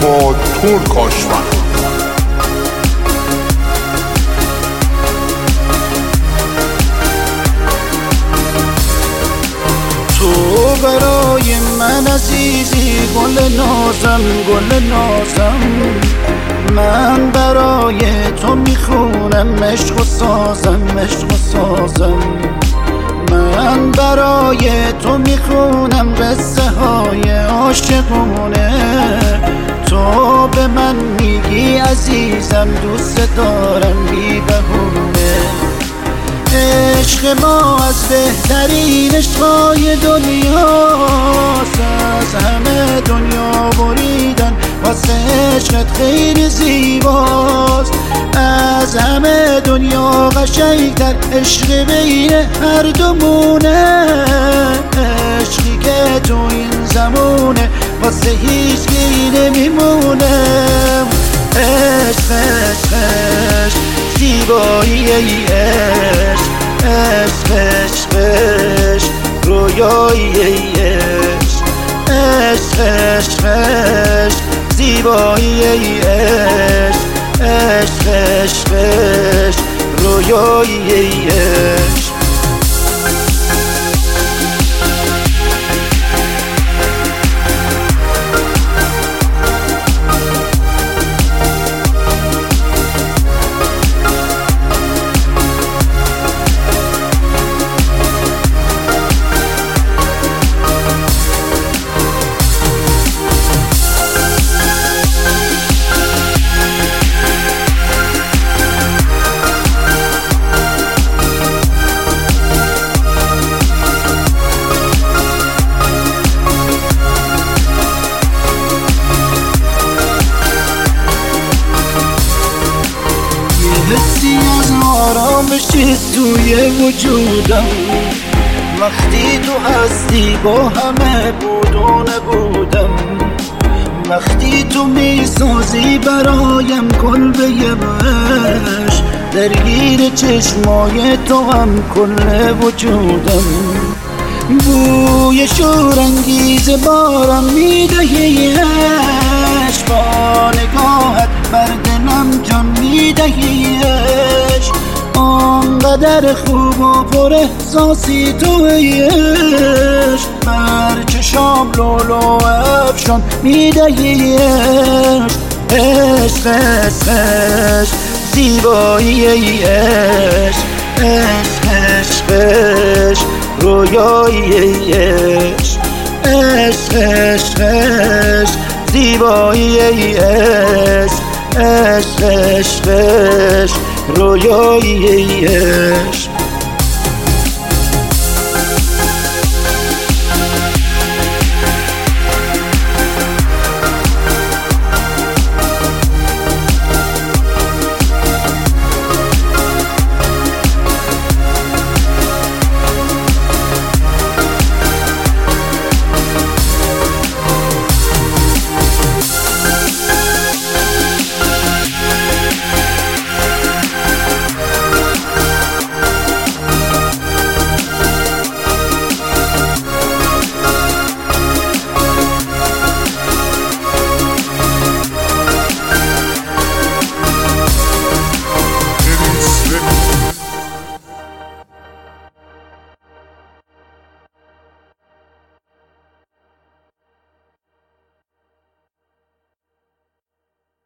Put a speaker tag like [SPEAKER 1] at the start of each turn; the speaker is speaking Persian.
[SPEAKER 1] با ترک آشنا.
[SPEAKER 2] تو برای من عزیزی گل نازم گل نازم، من برای تو میخونم عشق و سازم عشق و سازم، من برای تو میخونم قصه های عاشقونه. تو به من میگی عزیزم دوست دارم بی بهونه. عشق ما از بهترین عشقای دنیاست، از همه دنیا بریدن واسه عشقت خیلی زیباست. از همه دنیا قشنگتر عشق بین هر دومونه، عشقی که تو این زمونه واسه هیچکی نمیمونه. عشق عشق عشق زیبایی ای عشق، عشق عشق عشق رویایی ای عشق، عشق عشق عشق زیبایی ای عشق، عشق عشق عشق رویایی ای عشق. حسی از آرامشی توی وجودم، وقتی تو هستی با همه بود و نبودم. وقتی تو میسازی برایم کلبه عشق، درگیر چشمای تو هم کل وجودم. بوی شورانگیز بارم میدهی عشق، با نگاهت بر دلم جان میدهی عشق. آنقدر خوب و پر احساسی توی عشق، بر چشام لولو افشان میدهی عشق. عشق عشق عشق زیبایی ای عشق، عشق عشق عشق رویایی ای عشق، عشق عشق عشق زیبایی ای عشق، عشق عشق عشق رویایی ای عشق.